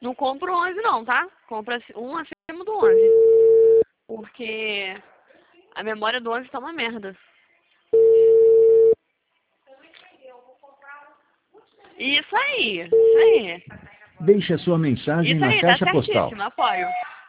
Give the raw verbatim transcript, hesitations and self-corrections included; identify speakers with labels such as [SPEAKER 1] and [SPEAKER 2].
[SPEAKER 1] Não compro o onze não, tá? Compra um acima do onze. Porque a memória do onze tá uma merda. Isso aí, isso aí.
[SPEAKER 2] Deixe a sua mensagem
[SPEAKER 1] Isso
[SPEAKER 2] na
[SPEAKER 1] aí, tá
[SPEAKER 2] caixa postal.
[SPEAKER 1] certíssimo, apoio.